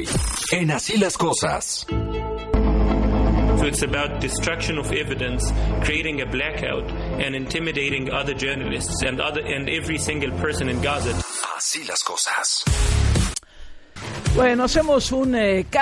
Hoy, en Así las Cosas. So it's about destruction of evidence, creating a blackout, and intimidating other journalists and every single person in Gaza. Así las cosas. Bueno, hacemos un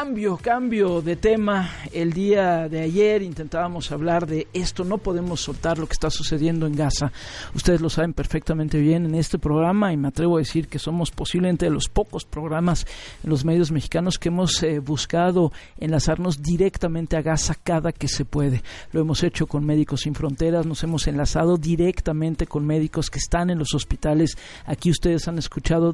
cambio de tema. El día de ayer intentábamos hablar de esto, no podemos soltar lo que está sucediendo en Gaza. Ustedes lo saben perfectamente bien en este programa y me atrevo a decir que somos posiblemente de los pocos programas en los medios mexicanos que hemos buscado enlazarnos directamente a Gaza cada que se puede. Lo hemos hecho con Médicos Sin Fronteras, nos hemos enlazado directamente con médicos que están en los hospitales. Aquí ustedes han escuchado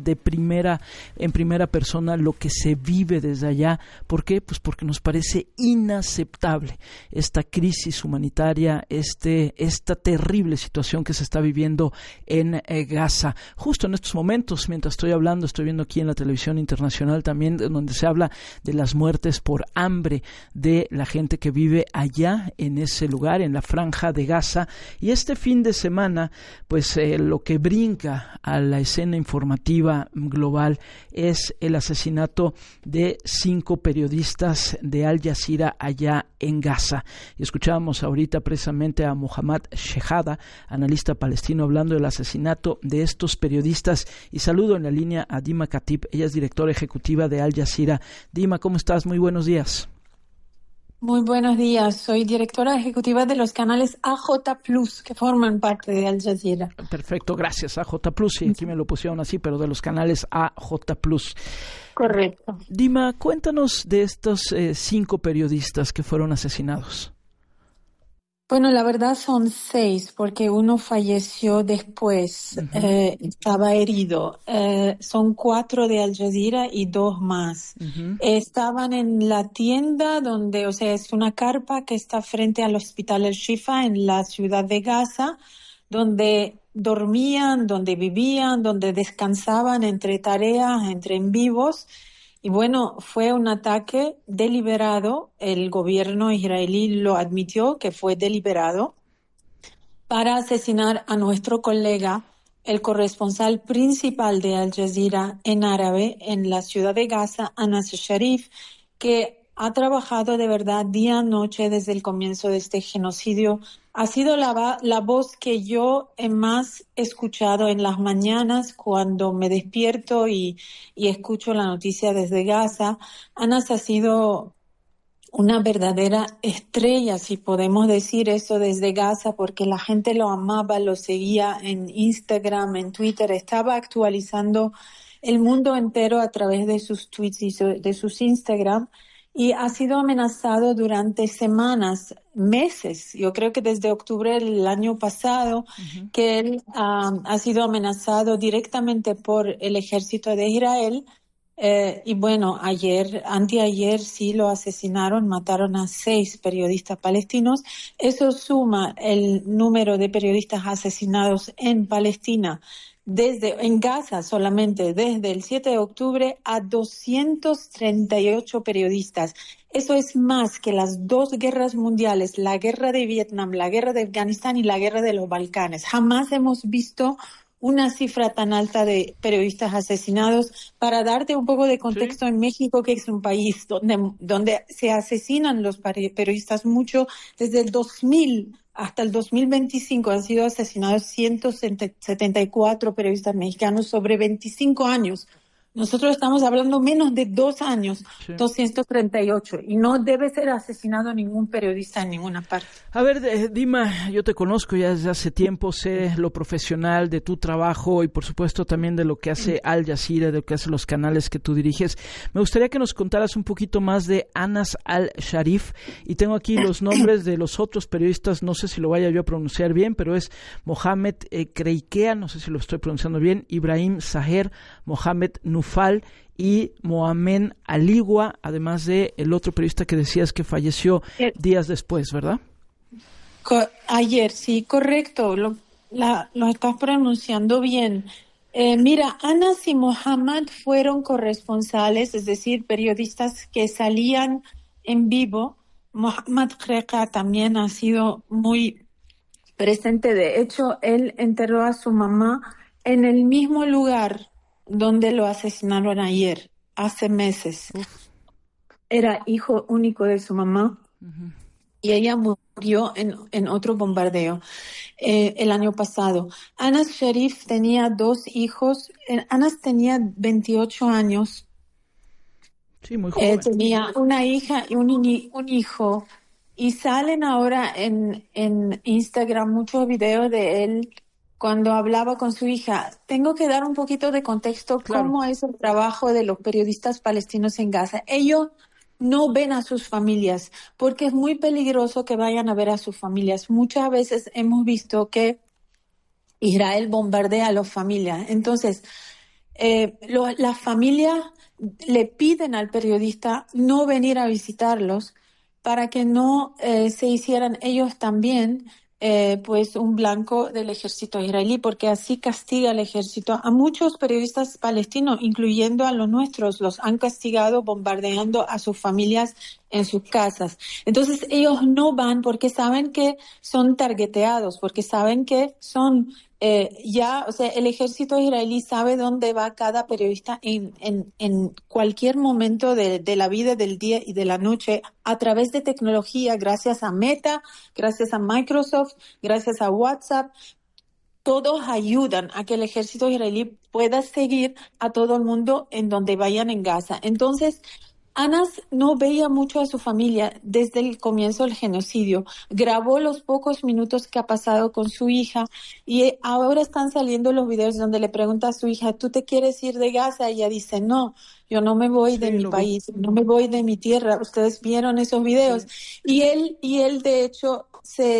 en primera persona lo que se vive desde allá. ¿Por qué? Pues porque nos parece inaceptable esta crisis humanitaria, esta terrible situación que se está viviendo en Gaza. Justo en estos momentos, mientras estoy hablando, estoy viendo aquí en la televisión internacional también, donde se habla de las muertes por hambre de la gente que vive allá en ese lugar, en la franja de Gaza. Y este fin de semana, pues lo que brinca a la escena informativa global es el asesinato de 5 periodistas de Al Jazeera allá en Gaza. Y escuchábamos ahorita precisamente a Mohammad Shehada, analista palestino, hablando del asesinato de estos periodistas. Y saludo en la línea a Dima Khatib, ella es directora ejecutiva de Al Jazeera. Dima, ¿cómo estás? Muy buenos días. Muy buenos días, soy directora ejecutiva de los canales AJ Plus, que forman parte de Al Jazeera. Perfecto, gracias, AJ Plus, y aquí me lo pusieron así, pero de los canales AJ Plus. Correcto. Dima, cuéntanos de estos 5 periodistas que fueron asesinados. Bueno, la verdad son 6, porque uno falleció después, estaba herido. Son 4 de Al Jazeera y 2 más. Estaban en la tienda donde, es una carpa que está frente al Hospital El Shifa en la ciudad de Gaza, donde dormían, donde vivían, donde descansaban entre tareas, entre en vivos. Y bueno, fue un ataque deliberado, el gobierno israelí lo admitió que fue deliberado, para asesinar a nuestro colega, el corresponsal principal de Al Jazeera en árabe en la ciudad de Gaza, Anas Sharif, que ha trabajado de verdad día y noche desde el comienzo de este genocidio. Ha sido la voz que yo he más escuchado en las mañanas cuando me despierto y escucho la noticia desde Gaza. Anas ha sido una verdadera estrella, si podemos decir eso, desde Gaza, porque la gente lo amaba, lo seguía en Instagram, en Twitter, estaba actualizando el mundo entero a través de sus tweets y de sus Instagram. Y ha sido amenazado durante semanas, meses. Yo creo que desde octubre del año pasado, que él ha sido amenazado directamente por el ejército de Israel. Y bueno, anteayer sí lo asesinaron, mataron a 6 periodistas palestinos. Eso suma el número de periodistas asesinados en Palestina en Gaza solamente desde el 7 de octubre a 238 periodistas. Eso es más que las 2 guerras mundiales, la guerra de Vietnam, la guerra de Afganistán y la guerra de los Balcanes. Jamás hemos visto una cifra tan alta de periodistas asesinados. Para darte un poco de contexto, en México, que es un país donde se asesinan los periodistas mucho, desde el 2000 hasta el 2025 han sido asesinados 174 periodistas mexicanos sobre 25 años. Nosotros estamos hablando menos de 2 años, 238, y no debe ser asesinado ningún periodista en ninguna parte. A ver, Dima, yo te conozco ya desde hace tiempo, sé lo profesional de tu trabajo y por supuesto también de lo que hace Al Jazeera, de lo que hacen los canales que tú diriges. Me gustaría que nos contaras un poquito más de Anas al-Sharif, y tengo aquí los nombres de los otros periodistas, no sé si lo vaya yo a pronunciar bien, pero es Mohamed Kreikea, no sé si lo estoy pronunciando bien, Ibrahim Saher, Mohamed Nufal y Mohamed Aligua, además de el otro periodista que decías que falleció días después, ¿verdad? Ayer, sí, correcto, lo estás pronunciando bien. Mira, Anas y Mohamed fueron corresponsales, es decir, periodistas que salían en vivo. Mohamed Kreikea también ha sido muy presente. De hecho, él enterró a su mamá en el mismo lugar donde lo asesinaron ayer, hace meses. era hijo único de su mamá. Y ella murió en otro bombardeo el año pasado. Anas Sharif tenía 2 hijos. Anas tenía 28 años. Sí, muy joven. Tenía una hija y un hijo. Y salen ahora en Instagram muchos videos de él cuando hablaba con su hija. Tengo que dar un poquito de contexto, claro, cómo es el trabajo de los periodistas palestinos en Gaza. Ellos no ven a sus familias porque es muy peligroso que vayan a ver a sus familias. Muchas veces hemos visto que Israel bombardea a las familias. Entonces, las familias le piden al periodista no venir a visitarlos para que no se hicieran ellos también pues un blanco del ejército israelí, porque así castiga el ejército. A muchos periodistas palestinos, incluyendo a los nuestros, los han castigado bombardeando a sus familias en sus casas. Entonces ellos no van porque saben que son targeteados, porque saben que son o sea, el ejército israelí sabe dónde va cada periodista en cualquier momento de la vida, del día y de la noche, a través de tecnología, gracias a Meta, gracias a Microsoft, gracias a WhatsApp. Todos ayudan a que el ejército israelí pueda seguir a todo el mundo en donde vayan en Gaza. Entonces, Anas no veía mucho a su familia desde el comienzo del genocidio. Grabó los pocos minutos que ha pasado con su hija y ahora están saliendo los videos donde le pregunta a su hija, ¿tú te quieres ir de Gaza? Y ella dice, no, yo no me voy de mi país, no me voy de mi tierra. Ustedes vieron esos videos. Sí. Y él de hecho,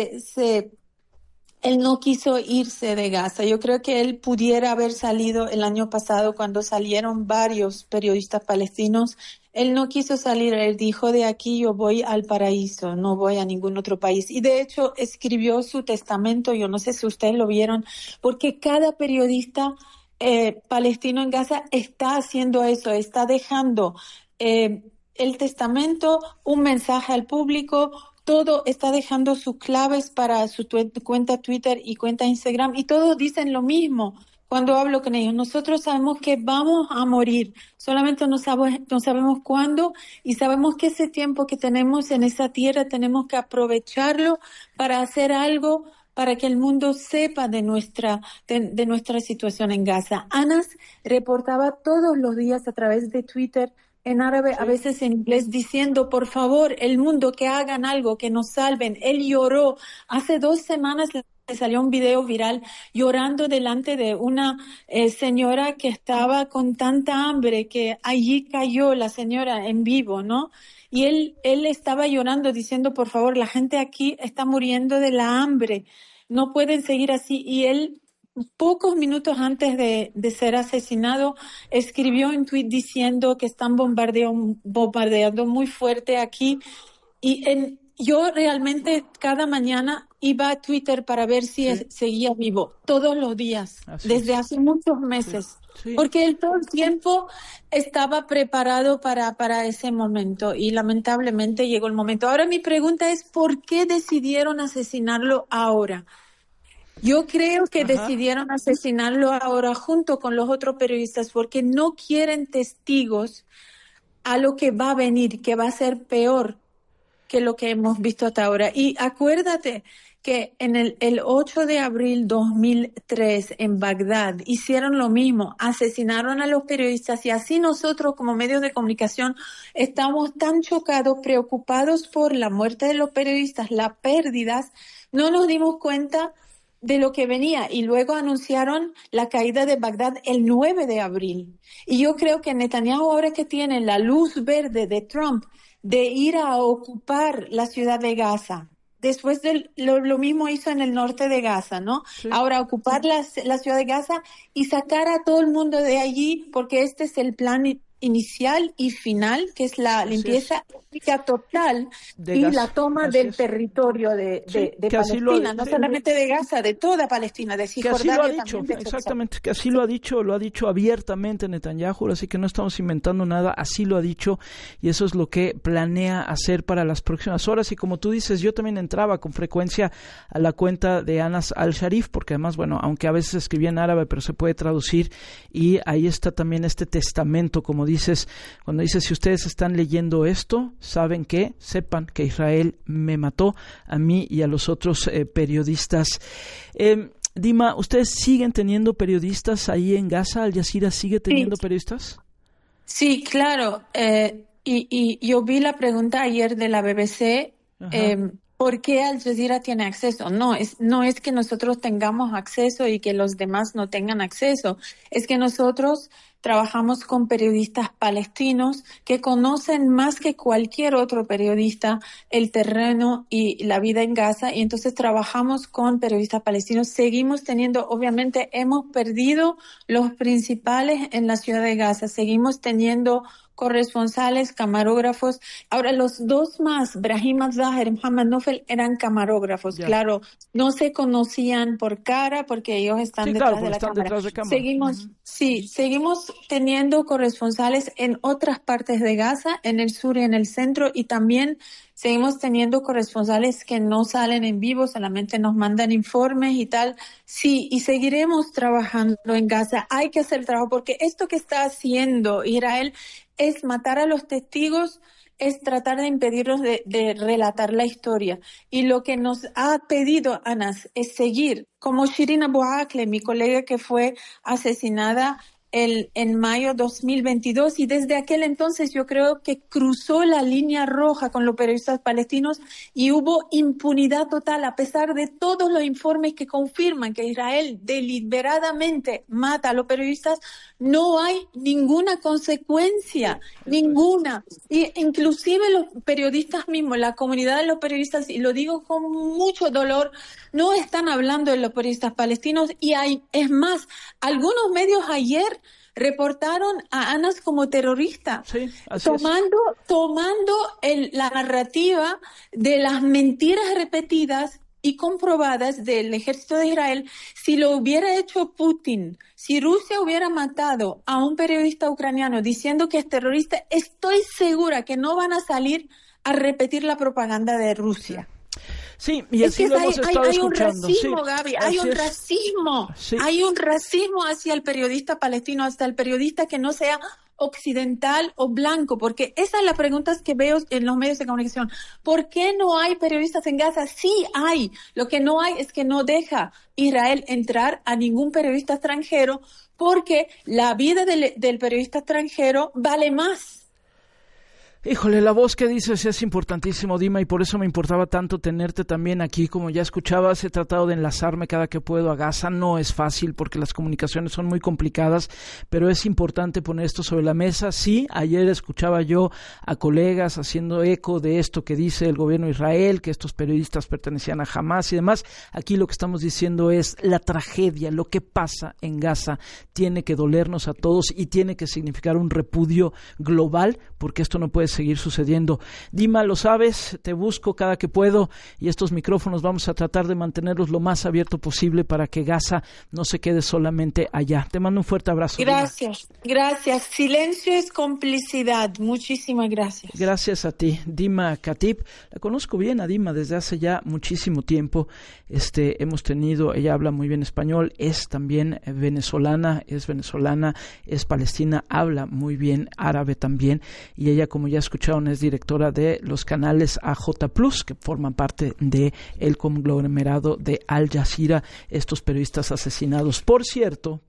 él no quiso irse de Gaza. Yo creo que él pudiera haber salido el año pasado cuando salieron varios periodistas palestinos. Él no quiso salir, él dijo, de aquí yo voy al paraíso, no voy a ningún otro país. Y de hecho escribió su testamento, yo no sé si ustedes lo vieron, porque cada periodista palestino en Gaza está haciendo eso, está dejando el testamento, un mensaje al público, todo está dejando sus claves para su cuenta Twitter y cuenta Instagram, y todos dicen lo mismo. Cuando hablo con ellos, nosotros sabemos que vamos a morir, solamente no sabemos cuándo, y sabemos que ese tiempo que tenemos en esa tierra tenemos que aprovecharlo para hacer algo para que el mundo sepa de nuestra situación en Gaza. Anas reportaba todos los días a través de Twitter, en árabe, a veces en inglés, diciendo, por favor, el mundo, que hagan algo, que nos salven. Él lloró. Hace 2 semanas le salió un video viral llorando delante de una señora que estaba con tanta hambre que allí cayó la señora en vivo, ¿no? Y él estaba llorando diciendo, por favor, la gente aquí está muriendo de la hambre. No pueden seguir así. Y él, pocos minutos antes de ser asesinado, escribió un tuit diciendo que están bombardeando muy fuerte aquí. Y yo realmente cada mañana iba a Twitter para ver si seguía vivo, todos los días, desde hace muchos meses. Sí. Porque él todo el tiempo estaba preparado para ese momento y lamentablemente llegó el momento. Ahora mi pregunta es, ¿por qué decidieron asesinarlo ahora? Yo creo que decidieron asesinarlo ahora junto con los otros periodistas porque no quieren testigos a lo que va a venir, que va a ser peor que lo que hemos visto hasta ahora. Y acuérdate que en el 8 de abril 2003 en Bagdad hicieron lo mismo, asesinaron a los periodistas, y así nosotros como medios de comunicación estamos tan chocados, preocupados por la muerte de los periodistas, las pérdidas, no nos dimos cuenta de lo que venía, y luego anunciaron la caída de Bagdad el 9 de abril. Y yo creo que Netanyahu, ahora que tiene la luz verde de Trump de ir a ocupar la ciudad de Gaza, después de lo mismo hizo en el norte de Gaza, ¿no? Sí. Ahora ocupar la ciudad de Gaza y sacar a todo el mundo de allí, porque este es el plan inicial y final, que es la limpieza étnica total y Gaza, la toma del territorio de Palestina, no solamente de Gaza, de toda Palestina, de Cisjordania también. Exactamente, que así lo ha dicho abiertamente Netanyahu, así que no estamos inventando nada, así lo ha dicho, y eso es lo que planea hacer para las próximas horas. Y como tú dices, yo también entraba con frecuencia a la cuenta de Anas al-Sharif, porque además, bueno, aunque a veces escribía en árabe, pero se puede traducir, y ahí está también este testamento, como dices, cuando dices, si ustedes están leyendo esto, sepan que Israel me mató a mí y a los otros periodistas. Dima, ¿ustedes siguen teniendo periodistas ahí en Gaza? ¿Al Jazeera sigue teniendo periodistas? Sí, claro. Y yo vi la pregunta ayer de la BBC, ¿por qué Al Jazeera tiene acceso? No es que nosotros tengamos acceso y que los demás no tengan acceso. Es que nosotros trabajamos con periodistas palestinos que conocen más que cualquier otro periodista el terreno y la vida en Gaza, y entonces trabajamos con periodistas palestinos. Seguimos teniendo, obviamente hemos perdido los principales en la ciudad de Gaza, seguimos teniendo corresponsales, camarógrafos. Ahora, los dos más, Brahim al-Zahir y Mohammed Nofel, eran camarógrafos. Yeah. Claro, no se conocían por cara porque ellos están detrás de la cámara. Seguimos teniendo corresponsales en otras partes de Gaza, en el sur y en el centro, y también seguimos teniendo corresponsales que no salen en vivo, solamente nos mandan informes y tal. Sí, y seguiremos trabajando en Gaza. Hay que hacer el trabajo porque esto que está haciendo Israel es matar a los testigos, es tratar de impedirlos de relatar la historia. Y lo que nos ha pedido Anas es seguir, como Shirin Abu Akleh, mi colega que fue asesinada en mayo 2022, y desde aquel entonces yo creo que cruzó la línea roja con los periodistas palestinos y hubo impunidad total, a pesar de todos los informes que confirman que Israel deliberadamente mata a los periodistas. No hay ninguna consecuencia, ninguna. Y inclusive los periodistas mismos, la comunidad de los periodistas, y lo digo con mucho dolor, no están hablando de los periodistas palestinos, y es más, algunos medios ayer reportaron a Anas como terrorista, sí, tomando la narrativa de las mentiras repetidas y comprobadas del ejército de Israel. Si lo hubiera hecho Putin, si Rusia hubiera matado a un periodista ucraniano diciendo que es terrorista, estoy segura que no van a salir a repetir la propaganda de Rusia. Sí, y así lo hemos estado escuchando. Hay un racismo, Gaby, hay un racismo. Sí. Hay un racismo hacia el periodista palestino, hasta el periodista que no sea occidental o blanco, porque esa es la pregunta que veo en los medios de comunicación. ¿Por qué no hay periodistas en Gaza? Sí hay. Lo que no hay es que no deja Israel entrar a ningún periodista extranjero, porque la vida del periodista extranjero vale más. Híjole, la voz que dices es importantísimo, Dima, y por eso me importaba tanto tenerte también aquí. Como ya escuchabas, he tratado de enlazarme cada que puedo a Gaza. No es fácil porque las comunicaciones son muy complicadas, pero es importante poner esto sobre la mesa. Sí, ayer escuchaba yo a colegas haciendo eco de esto que dice el gobierno de Israel, que estos periodistas pertenecían a Hamas y demás. Aquí lo que estamos diciendo es la tragedia, lo que pasa en Gaza tiene que dolernos a todos y tiene que significar un repudio global, porque esto no puede seguir sucediendo. Dima, lo sabes, te busco cada que puedo, y estos micrófonos vamos a tratar de mantenerlos lo más abierto posible para que Gaza no se quede solamente allá. Te mando un fuerte abrazo. Gracias, Dima. Gracias. Silencio es complicidad. Muchísimas gracias. Gracias a ti, Dima Khatib. La conozco bien a Dima desde hace ya muchísimo tiempo. Ella habla muy bien español, es también venezolana, es palestina, habla muy bien árabe también, y ella, como ya escucharon, es directora de los canales AJ+, que forman parte de el conglomerado de Al Jazeera, estos periodistas asesinados. Por cierto,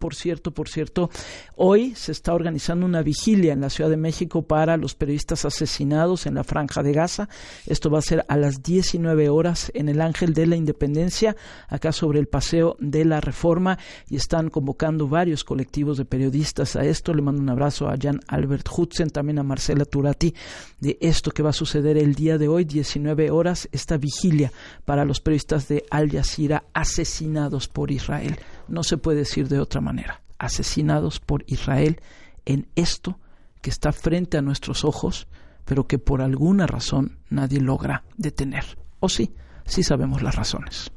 hoy se está organizando una vigilia en la Ciudad de México para los periodistas asesinados en la Franja de Gaza. Esto va a ser a las 19 horas en el Ángel de la Independencia, acá sobre el Paseo de la Reforma, y están convocando varios colectivos de periodistas a esto. Le mando un abrazo a Jan Albert Hudson, también a Marcela Turati, de esto que va a suceder el día de hoy, 19 horas, esta vigilia para los periodistas de Al Jazeera asesinados por Israel. No se puede decir de otra manera, asesinados por Israel en esto que está frente a nuestros ojos, pero que por alguna razón nadie logra detener. ¿O sí? Sí sabemos las razones.